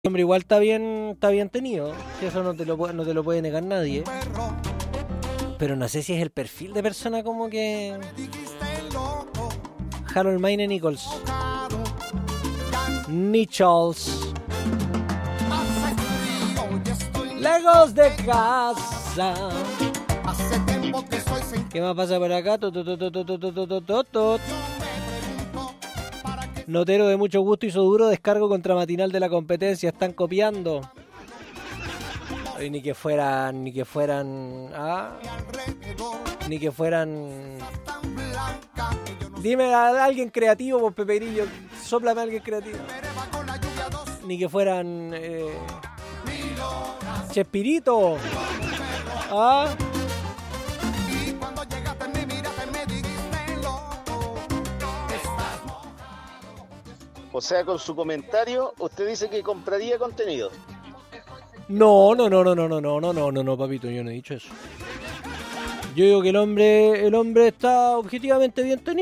Hombre, igual está bien tenido, si eso no te lo puede negar nadie. Pero no sé si es el perfil de persona como que Harold Mayne Nichols. Legos de casa. ¿Qué más pasa por acá? Notero de mucho gusto hizo duro descargo contra matinal de la competencia. Están copiando. Ay, ni que fueran. Dime a alguien creativo, pues Peperillo. Sóplame a alguien creativo. Ni que fueran. Chespirito. ¿Ah? O sea, con su comentario, usted dice que compraría contenido. No, papito, yo no he dicho eso. Yo digo que el hombre está objetivamente bien tenido.